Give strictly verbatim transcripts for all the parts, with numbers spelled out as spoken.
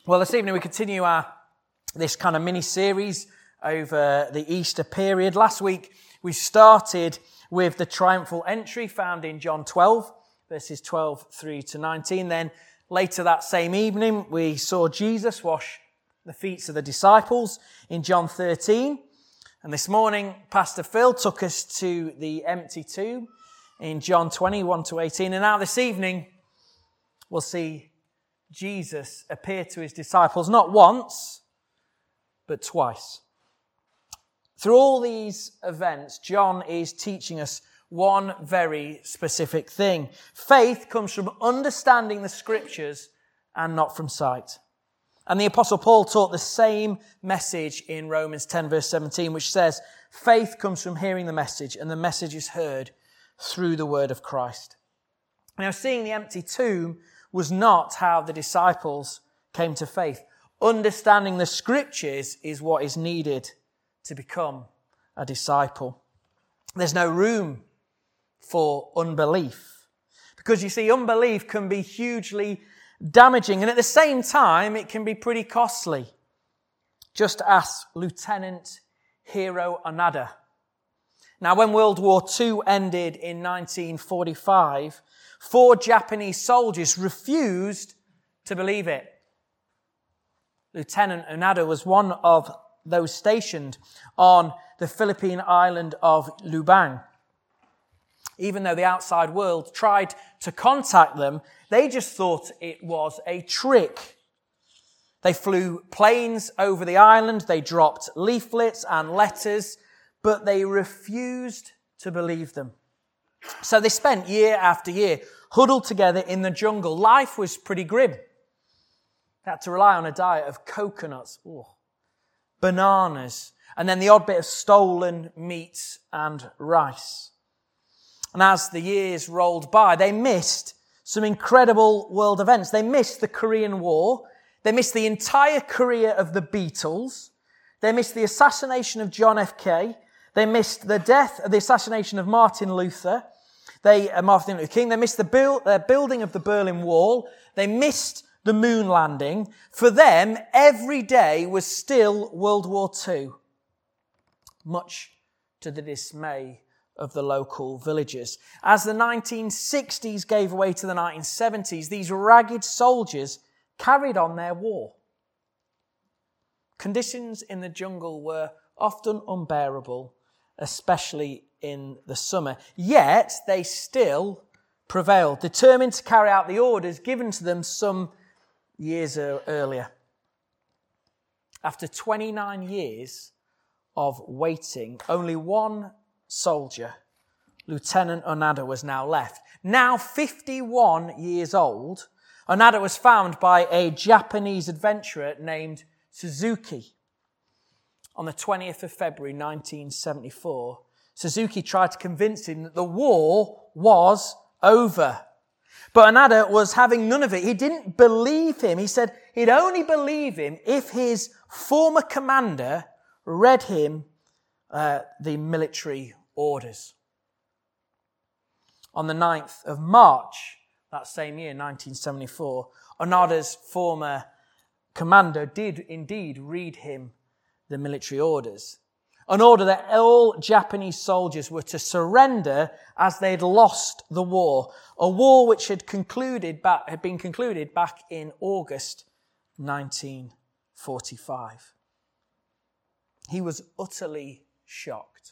Well, this evening we continue our this kind of mini-series over the Easter period. Last week we started with the triumphal entry found in John twelve, verses twelve through to nineteen. Then later that same evening we saw Jesus wash the feet of the disciples in John thirteen. And this morning Pastor Phil took us to the empty tomb in John twenty, one to eighteen. And now this evening we'll see Jesus appeared to his disciples not once, but twice. Through all these events, John is teaching us one very specific thing. Faith comes from understanding the Scriptures and not from sight. And the Apostle Paul taught the same message in Romans ten, verse seventeen, which says, faith comes from hearing the message, and the message is heard through the word of Christ. Now, seeing the empty tomb was not how the disciples came to faith. Understanding the Scriptures is what is needed to become a disciple. There's no room for unbelief. Because you see, unbelief can be hugely damaging, and at the same time, it can be pretty costly. Just ask Lieutenant Hiro Onoda. Now, when World War Two ended in nineteen forty-five, four Japanese soldiers refused to believe it. Lieutenant Onoda was one of those stationed on the Philippine island of Lubang. Even though the outside world tried to contact them, they just thought it was a trick. They flew planes over the island, they dropped leaflets and letters, but they refused to believe them. So they spent year after year huddled together in the jungle. Life was pretty grim. They had to rely on a diet of coconuts, ooh, bananas, and then the odd bit of stolen meat and rice. And as the years rolled by, they missed some incredible world events. They missed the Korean War. They missed the entire career of the Beatles. They missed the assassination of John F. K. They missed the death, the assassination of Martin Luther. They, uh, Martin Luther King. They missed the build, uh, building of the Berlin Wall. They missed the moon landing. For them, every day was still World War Two, much to the dismay of the local villagers. As the nineteen sixties gave way to the nineteen seventies, these ragged soldiers carried on their war. Conditions in the jungle were often unbearable, especially in the summer. Yet they still prevailed, determined to carry out the orders given to them some years earlier. After twenty-nine years of waiting, only one soldier, Lieutenant Onoda, was now left. Now fifty-one years old, Onoda was found by a Japanese adventurer named Suzuki. On the twentieth of February nineteen seventy-four, Suzuki tried to convince him that the war was over. But Onoda was having none of it. He didn't believe him. He said he'd only believe him if his former commander read him uh, the military orders. On the ninth of March, that same year, nineteen seventy-four, Onoda's former commander did indeed read him the military orders. An order that all Japanese soldiers were to surrender as they'd lost the war. A war which had concluded back, had been concluded back in August nineteen forty-five. He was utterly shocked.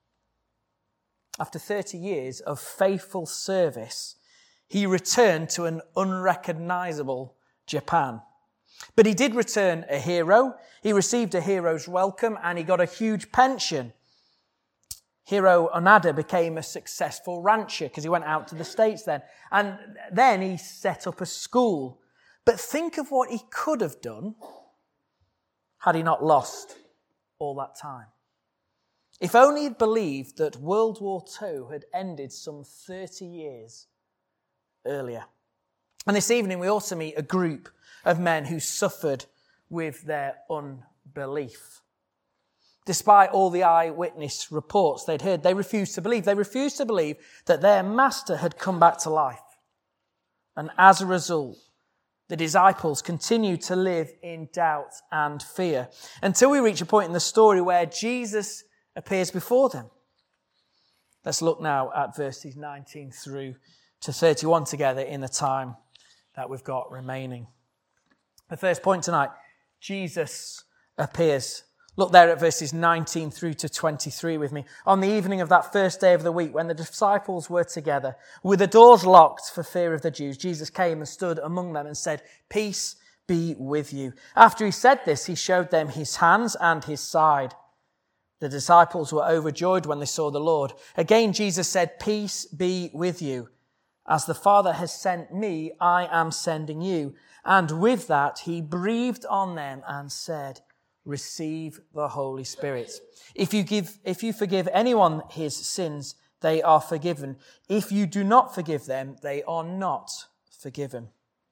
After thirty years of faithful service, he returned to an unrecognizable Japan. But he did return a hero. He received a hero's welcome and he got a huge pension. Hiro Onoda became a successful rancher because he went out to the States then. And then he set up a school. But think of what he could have done had he not lost all that time. If only he'd believed that World War Two had ended some thirty years earlier. And this evening we also meet a group of men who suffered with their unbelief. Despite all the eyewitness reports they'd heard, they refused to believe. They refused to believe that their master had come back to life. And as a result, the disciples continue to live in doubt and fear until we reach a point in the story where Jesus appears before them. Let's look now at verses nineteen through to thirty-one together in the time that we've got remaining. The first point tonight, Jesus appears. Look there at verses nineteen through to twenty-three with me. On the evening of that first day of the week, when the disciples were together, with the doors locked for fear of the Jews, Jesus came and stood among them and said, "Peace be with you." After he said this, he showed them his hands and his side. The disciples were overjoyed when they saw the Lord. Again, Jesus said, "Peace be with you. As the Father has sent me, I am sending you." And with that, he breathed on them and said, "Receive the Holy Spirit. If you give, if you forgive anyone his sins, they are forgiven. If you do not forgive them, they are not forgiven."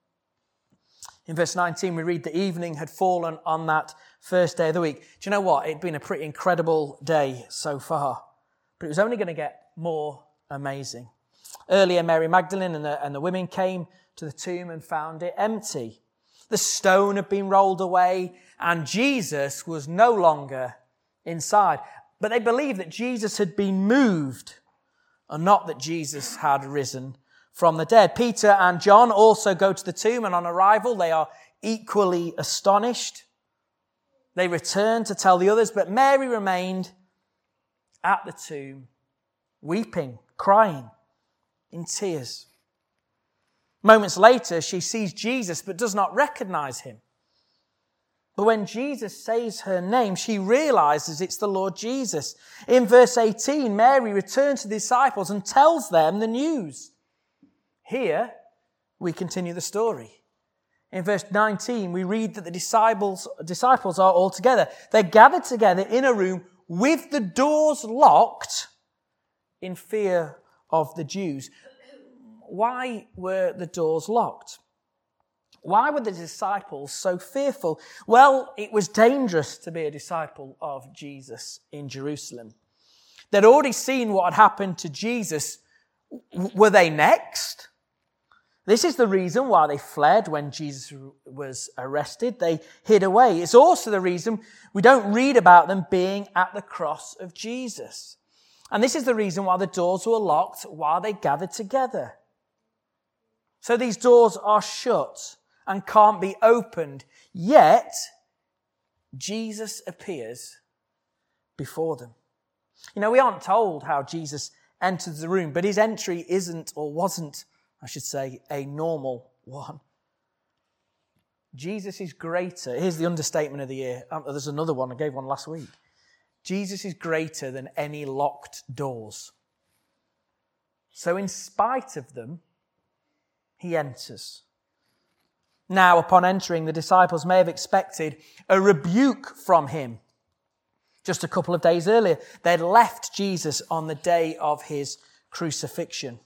In verse nineteen, we read the evening had fallen on that first day of the week. Do you know what? It'd been a pretty incredible day so far, but it was only going to get more amazing. Earlier, Mary Magdalene and the, and the women came to the tomb and found it empty. The stone had been rolled away and Jesus was no longer inside. But they believed that Jesus had been moved and not that Jesus had risen from the dead. Peter and John also go to the tomb, and on arrival they are equally astonished. They return to tell the others, but Mary remained at the tomb, weeping, crying, in tears. Moments later, she sees Jesus but does not recognize him. But when Jesus says her name, she realizes it's the Lord Jesus. In verse eighteen, Mary returns to the disciples and tells them the news. Here, we continue the story. In verse nineteen, we read that the disciples, disciples are all together. They're gathered together in a room with the doors locked in fear of the Jews. Why were the doors locked? Why were the disciples so fearful? Well, it was dangerous to be a disciple of Jesus in Jerusalem. They'd already seen what had happened to Jesus. Were they next? This is the reason why they fled when Jesus was arrested. They hid away. It's also the reason we don't read about them being at the cross of Jesus. And this is the reason why the doors were locked while they gathered together. So these doors are shut and can't be opened. Yet, Jesus appears before them. You know, we aren't told how Jesus entered the room, but his entry isn't, or wasn't, I should say, a normal one. Jesus is greater. Here's the understatement of the year. Um, there's another one. I gave one last week. Jesus is greater than any locked doors. So in spite of them, he enters. Now, upon entering, the disciples may have expected a rebuke from him. Just a couple of days earlier, they'd left Jesus on the day of his crucifixion.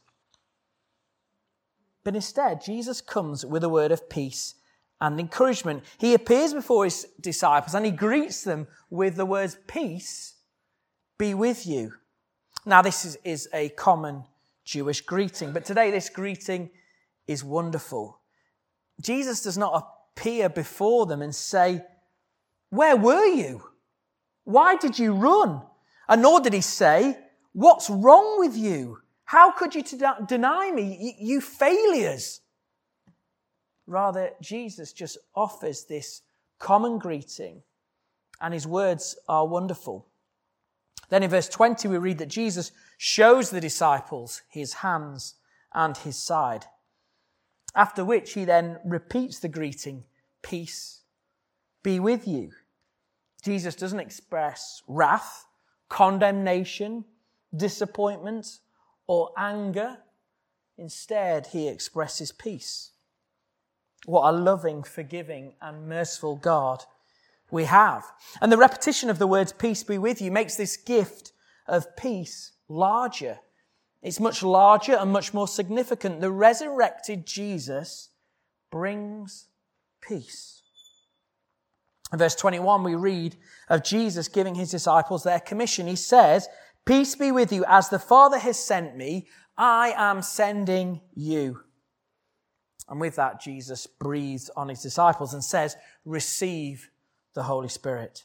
But instead, Jesus comes with a word of peace and encouragement. He appears before his disciples and he greets them with the words, "Peace be with you." Now, this is, is a common Jewish greeting, but today this greeting is wonderful. Jesus does not appear before them and say, "Where were you? Why did you run?" And nor did he say, "What's wrong with you? How could you deny me, you failures?" Rather, Jesus just offers this common greeting, and his words are wonderful. Then in verse twenty, we read that Jesus shows the disciples his hands and his side. After which he then repeats the greeting, "Peace be with you." Jesus doesn't express wrath, condemnation, disappointment, or anger. Instead, he expresses peace. What a loving, forgiving, and merciful God we have. And the repetition of the words, "Peace be with you," makes this gift of peace larger. It's much larger and much more significant. The resurrected Jesus brings peace. In verse twenty-one, we read of Jesus giving his disciples their commission. He says, "Peace be with you. As the Father has sent me, I am sending you." And with that, Jesus breathes on his disciples and says, receive the Holy Spirit.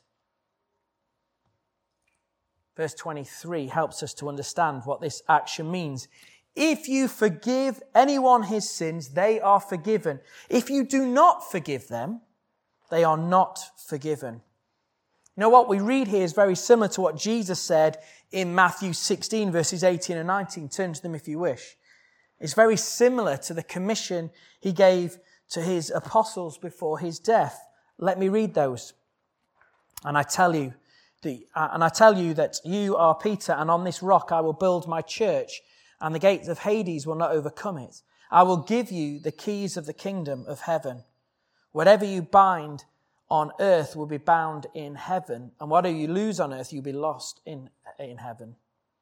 Verse twenty-three helps us to understand what this action means. If you forgive anyone his sins, they are forgiven. If you do not forgive them, they are not forgiven. You know what we read here is very similar to what Jesus said in Matthew sixteen, verses eighteen and nineteen. Turn to them if you wish. It's very similar to the commission he gave to his apostles before his death. Let me read those. And I tell you, the, uh, and I tell you that you are Peter, and on this rock I will build my church, and the gates of Hades will not overcome it. I will give you the keys of the kingdom of heaven. Whatever you bind on earth will be bound in heaven, and whatever you lose on earth, you'll be lost in, in heaven.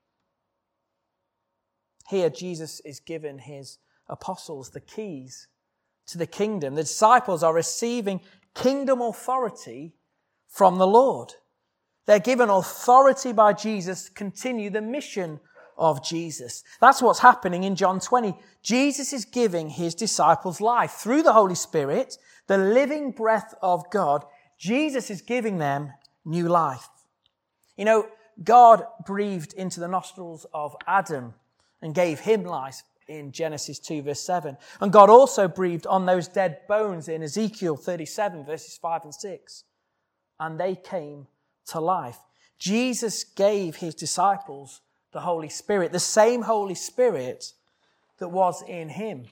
Here, Jesus is giving his apostles the keys to the kingdom. The disciples are receiving kingdom authority from the Lord. They're given authority by Jesus to continue the mission of Jesus. That's what's happening in John twenty. Jesus is giving his disciples life through the Holy Spirit, the living breath of God. Jesus is giving them new life. You know, God breathed into the nostrils of Adam and gave him life in Genesis two, verse seven. And God also breathed on those dead bones in Ezekiel thirty-seven, verses five and six. And they came to life. Jesus gave his disciples the Holy Spirit, the same Holy Spirit that was in him.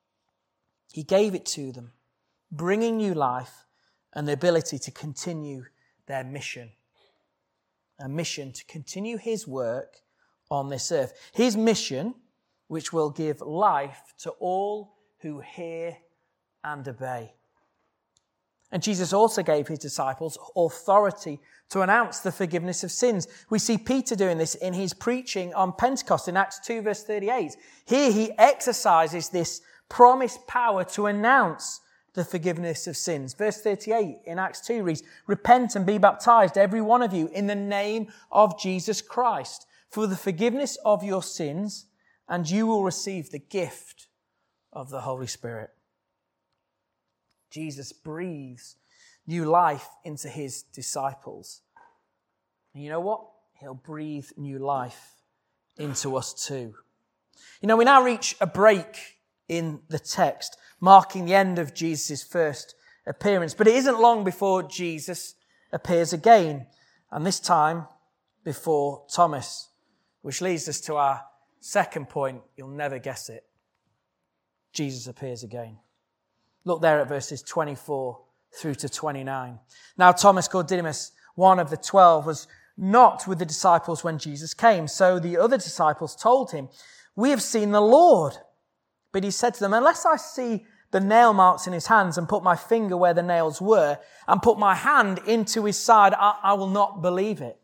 He gave it to them, bringing new life and the ability to continue their mission. A mission to continue his work on this earth. His mission, which will give life to all who hear and obey. And Jesus also gave his disciples authority to announce the forgiveness of sins. We see Peter doing this in his preaching on Pentecost in Acts two, verse thirty-eight. Here he exercises this promised power to announce the forgiveness of sins. Verse thirty-eight in Acts two reads, repent and be baptized, every one of you, in the name of Jesus Christ, for the forgiveness of your sins, and you will receive the gift of the Holy Spirit. Jesus breathes new life into his disciples. And you know what? He'll breathe new life into us too. You know, we now reach a break in the text, marking the end of Jesus' first appearance. But it isn't long before Jesus appears again, and this time before Thomas, which leads us to our second point. You'll never guess it. Jesus appears again. Look there at verses twenty-four through to twenty-nine. Now Thomas, called Didymus, one of the twelve, was not with the disciples when Jesus came. So the other disciples told him, we have seen the Lord. But he said to them, unless I see the nail marks in his hands and put my finger where the nails were and put my hand into his side, I, I will not believe it.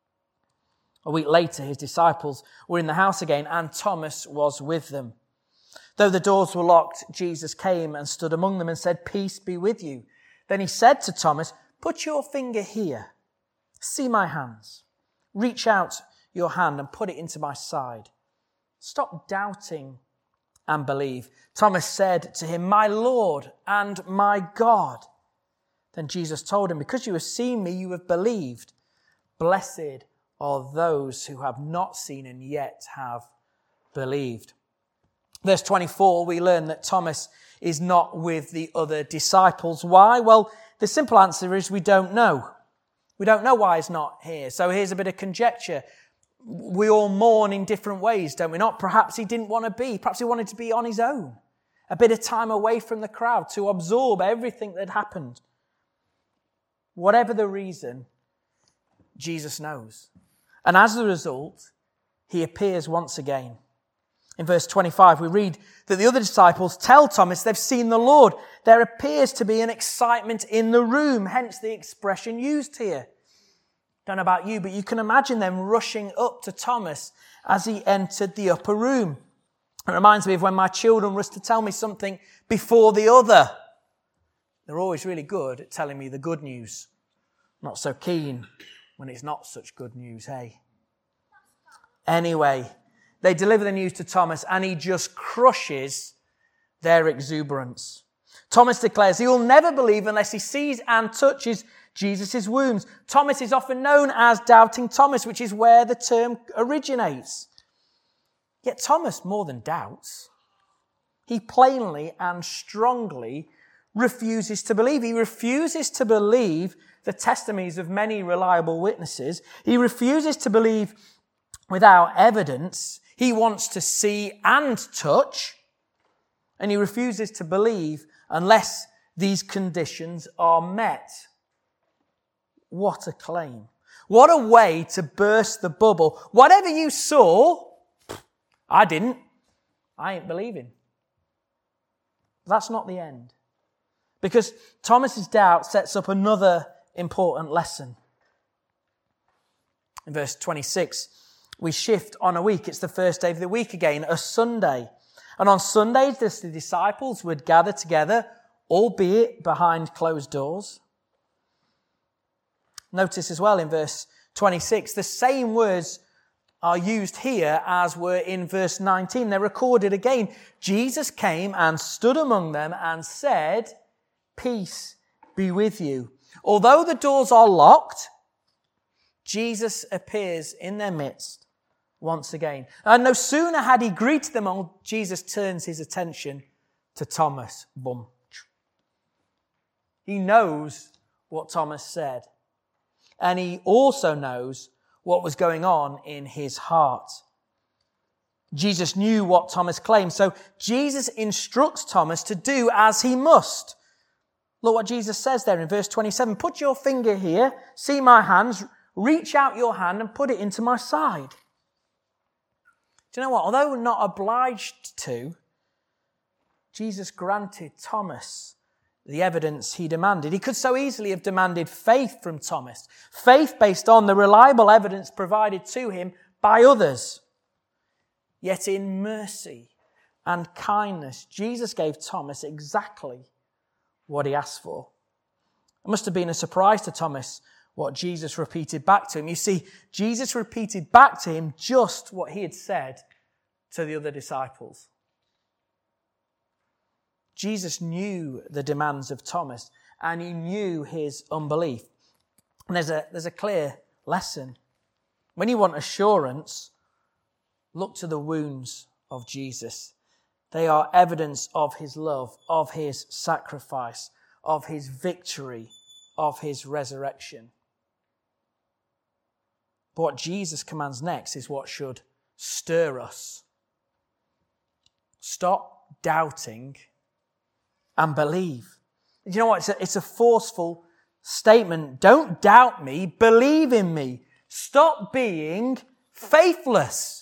A week later, his disciples were in the house again, and Thomas was with them. Though the doors were locked, Jesus came and stood among them and said, peace be with you. Then he said to Thomas, put your finger here. See my hands. Reach out your hand and put it into my side. Stop doubting and believe. Thomas said to him, my Lord and my God. Then Jesus told him, because you have seen me, you have believed. Blessed are those who have not seen and yet have believed. Verse twenty-four, we learn that Thomas is not with the other disciples. Why? Well, the simple answer is we don't know. We don't know why he's not here. So here's a bit of conjecture. We all mourn in different ways, don't we not? Perhaps he didn't want to be. Perhaps he wanted to be on his own. A bit of time away from the crowd to absorb everything that happened. Whatever the reason, Jesus knows. And as a result, he appears once again. In verse twenty-five, we read that the other disciples tell Thomas they've seen the Lord. There appears to be an excitement in the room, hence the expression used here. Don't know about you, but you can imagine them rushing up to Thomas as he entered the upper room. It reminds me of when my children rush to tell me something before the other. They're always really good at telling me the good news. Not so keen when it's not such good news, hey? Anyway, they deliver the news to Thomas and he just crushes their exuberance. Thomas declares he will never believe unless he sees and touches Jesus' wounds. Thomas is often known as Doubting Thomas, which is where the term originates. Yet Thomas more than doubts. He plainly and strongly refuses to believe. He refuses to believe the testimonies of many reliable witnesses. He refuses to believe without evidence. He wants to see and touch. And he refuses to believe unless these conditions are met. What a claim. What a way to burst the bubble. Whatever you saw, I didn't. I ain't believing. That's not the end. Because Thomas's doubt sets up another important lesson. In verse twenty-six, we shift on a week. It's the first day of the week again, a Sunday. And on Sundays, the disciples would gather together, albeit behind closed doors. Notice as well in verse twenty-six, the same words are used here as were in verse nineteen. They're recorded again. Jesus came and stood among them and said, "Peace be with you." Although the doors are locked, Jesus appears in their midst once again. And no sooner had he greeted them all, Jesus turns his attention to Thomas. Boom. He knows what Thomas said. And he also knows what was going on in his heart. Jesus knew what Thomas claimed, so Jesus instructs Thomas to do as he must. Look what Jesus says there in verse twenty-seven. Put your finger here, see my hands, reach out your hand and put it into my side. Do you know what? Although not obliged to, Jesus granted Thomas the evidence he demanded. He could so easily have demanded faith from Thomas. Faith based on the reliable evidence provided to him by others. Yet in mercy and kindness, Jesus gave Thomas exactly what he asked for. It must have been a surprise to Thomas what Jesus repeated back to him. You see, Jesus repeated back to him just what he had said to the other disciples. Jesus knew the demands of Thomas and he knew his unbelief. And there's a, there's a clear lesson. When you want assurance, look to the wounds of Jesus. They are evidence of his love, of his sacrifice, of his victory, of his resurrection. But what Jesus commands next is what should stir us. Stop doubting and believe. Do you know what? It's a, it's a forceful statement. Don't doubt me, believe in me. Stop being faithless.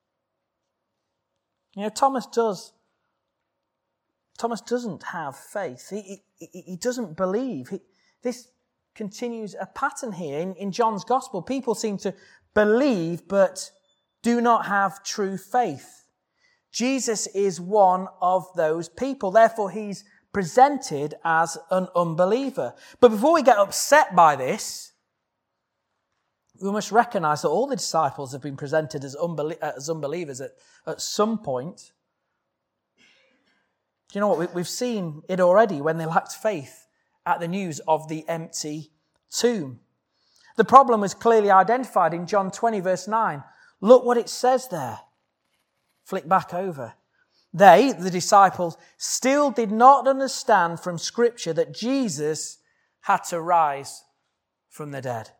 You know, Thomas does. Thomas doesn't have faith. He, he, he doesn't believe. He, this continues a pattern here in, in John's gospel. People seem to believe but do not have true faith. Jesus is one of those people. Therefore, he's presented as an unbeliever. But before we get upset by this, we must recognize that all the disciples have been presented as, unbelie- as unbelievers at, at some point. Do you know what? We, we've seen it already when they lacked faith at the news of the empty tomb. The problem was clearly identified in John twenty, verse nine. Look what it says there. Flick back over. They, the disciples, still did not understand from Scripture that Jesus had to rise from the dead.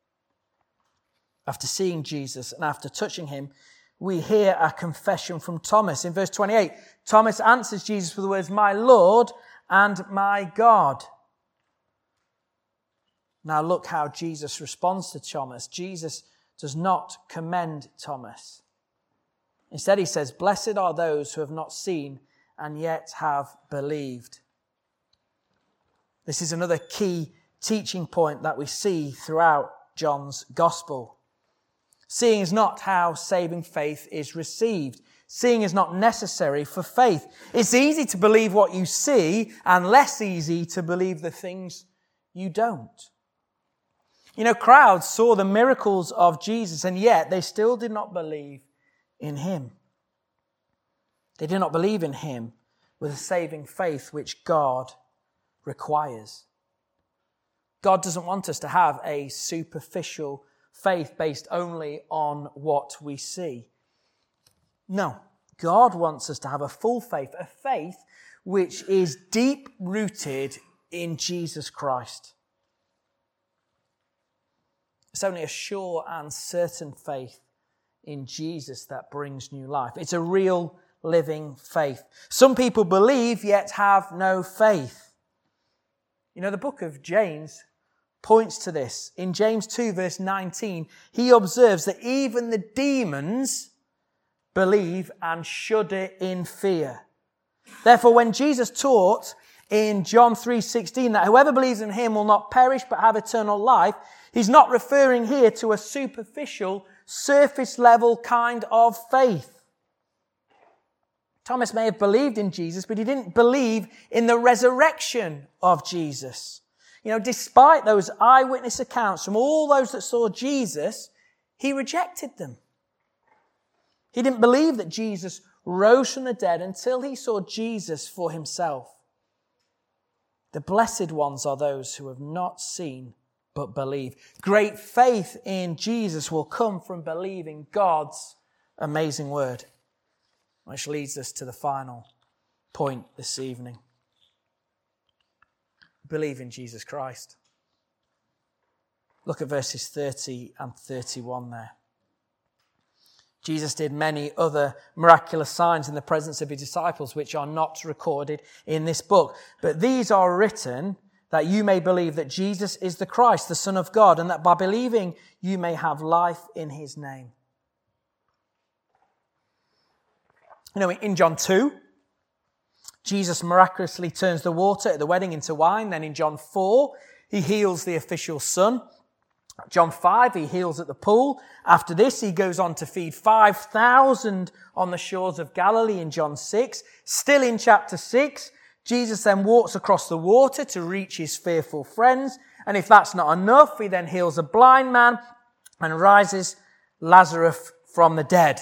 After seeing Jesus and after touching him, we hear a confession from Thomas. In verse twenty-eight, Thomas answers Jesus with the words, "My Lord and my God." Now look how Jesus responds to Thomas. Jesus does not commend Thomas. Instead, he says, "Blessed are those who have not seen and yet have believed." This is another key teaching point that we see throughout John's gospel. Seeing is not how saving faith is received. Seeing is not necessary for faith. It's easy to believe what you see and less easy to believe the things you don't. You know, crowds saw the miracles of Jesus and yet they still did not believe in him. They did not believe in him with a saving faith which God requires. God doesn't want us to have a superficial faith based only on what we see. No, God wants us to have a full faith, a faith which is deep-rooted in Jesus Christ. It's only a sure and certain faith in Jesus that brings new life. It's a real living faith. Some people believe yet have no faith. You know, the book of James points to this. In James two verse nineteen, he observes that even the demons believe and shudder in fear. Therefore, when Jesus taught in John three sixteen that whoever believes in him will not perish but have eternal life, he's not referring here to a superficial, surface level kind of faith. Thomas may have believed in Jesus, but he didn't believe in the resurrection of Jesus. You know, despite those eyewitness accounts from all those that saw Jesus, he rejected them. He didn't believe that Jesus rose from the dead until he saw Jesus for himself. The blessed ones are those who have not seen but believe. Great faith in Jesus will come from believing God's amazing word. Which leads us to the final point this evening. Believe in Jesus Christ. Look at verses thirty and thirty-one there. Jesus did many other miraculous signs in the presence of his disciples, which are not recorded in this book. But these are written that you may believe that Jesus is the Christ, the Son of God, and that by believing you may have life in his name. You know, in John two, Jesus miraculously turns the water at the wedding into wine. Then in John four, he heals the official's son. John five, he heals at the pool. After this, he goes on to feed five thousand on the shores of Galilee in John six. Still in chapter six, Jesus then walks across the water to reach his fearful friends. And if that's not enough, he then heals a blind man and rises Lazarus from the dead.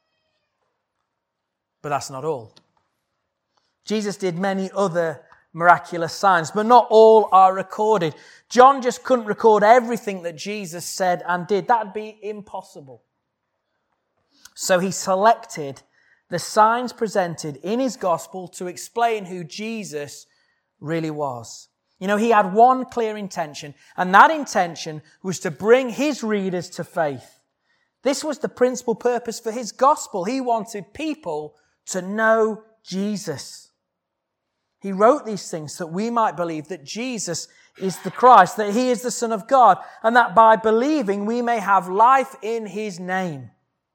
But that's not all. Jesus did many other miraculous signs, but not all are recorded. John just couldn't record everything that Jesus said and did. That'd be impossible. So he selected the signs presented in his gospel to explain who Jesus really was. You know, he had one clear intention, and that intention was to bring his readers to faith. This was the principal purpose for his gospel. He wanted people to know Jesus. He wrote these things so that we might believe that Jesus is the Christ, that he is the Son of God, and that by believing we may have life in his name.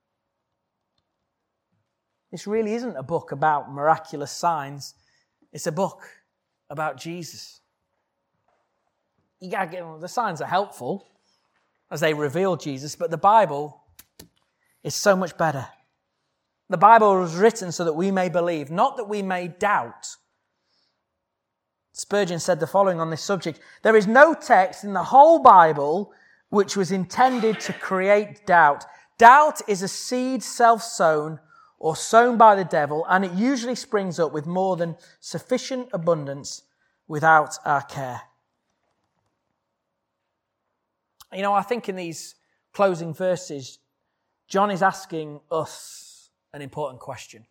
This really isn't a book about miraculous signs. It's a book about Jesus. You gotta get, the signs are helpful as they reveal Jesus, but the Bible is so much better. The Bible was written so that we may believe, not that we may doubt. Spurgeon said the following on this subject: there is no text in the whole Bible which was intended to create doubt. Doubt is a seed self-sown or sown by the devil, and it usually springs up with more than sufficient abundance without our care. You know, I think in these closing verses, John is asking us an important question.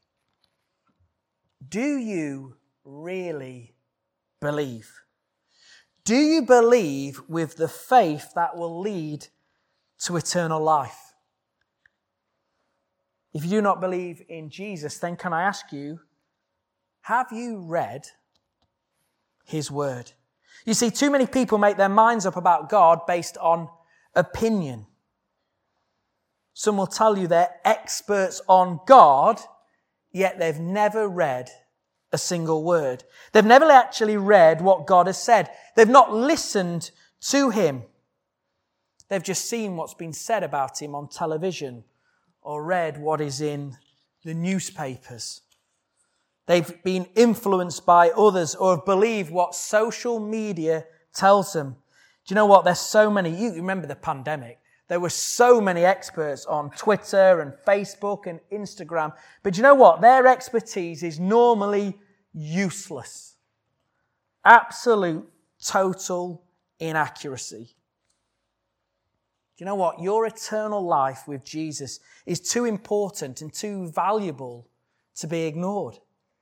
Do you really believe? Do you believe with the faith that will lead to eternal life? If you do not believe in Jesus, then can I ask you, have you read his word? You see, too many people make their minds up about God based on opinion. Some will tell you they're experts on God, yet they've never read a single word. They've never actually read what God has said. They've not listened to him. They've just seen what's been said about him on television or read what is in the newspapers. They've been influenced by others or have believed what social media tells them. Do you know what? There's so many. You remember the pandemic. There were so many experts on Twitter and Facebook and Instagram. But do you know what? Their expertise is normally useless. Absolute, total inaccuracy. Do you know what? Your eternal life with Jesus is too important and too valuable to be ignored.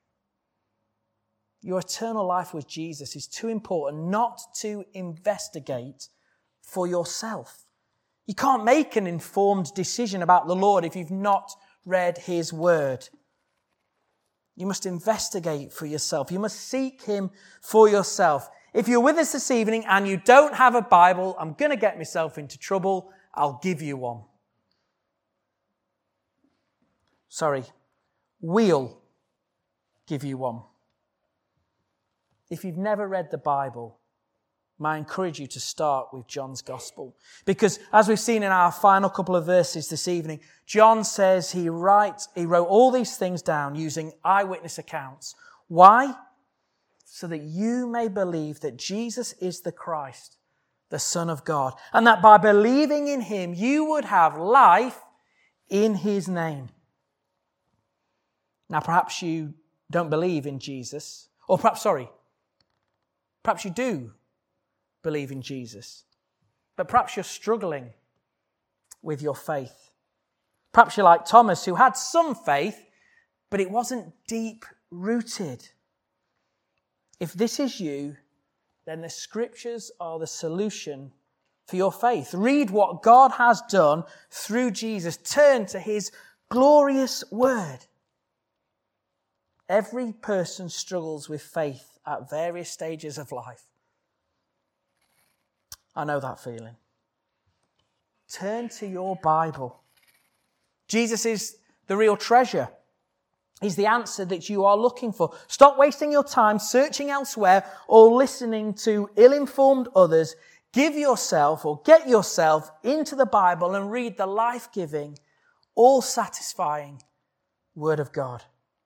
Your eternal life with Jesus is too important not to investigate for yourself. You can't make an informed decision about the Lord if you've not read His Word. You must investigate for yourself. You must seek Him for yourself. If you're with us this evening and you don't have a Bible, I'm going to get myself into trouble. I'll give you one. Sorry, we'll give you one. If you've never read the Bible, I encourage you to start with John's Gospel. Because as we've seen in our final couple of verses this evening, John says he writes, he wrote all these things down using eyewitness accounts. Why? So that you may believe that Jesus is the Christ, the Son of God, and that by believing in Him, you would have life in His name. Now, perhaps you don't believe in Jesus, or perhaps, sorry, perhaps you do believe in Jesus, but perhaps you're struggling with your faith. Perhaps you're like Thomas, who had some faith, but it wasn't deep-rooted. If this is you, then the Scriptures are the solution for your faith. Read what God has done through Jesus. Turn to His glorious Word. Every person struggles with faith at various stages of life. I know that feeling. Turn to your Bible. Jesus is the real treasure. He's the answer that you are looking for. Stop wasting your time searching elsewhere or listening to ill-informed others. Give yourself or get yourself into the Bible and read the life-giving, all-satisfying Word of God.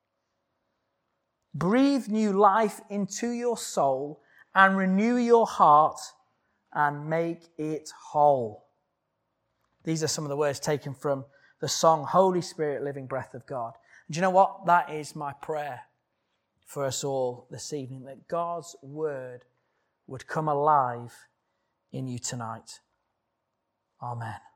Breathe new life into your soul and renew your heart and make it whole. These are some of the words taken from the song, Holy Spirit, Living Breath of God. And do you know what? That is my prayer for us all this evening, that God's Word would come alive in you tonight. Amen.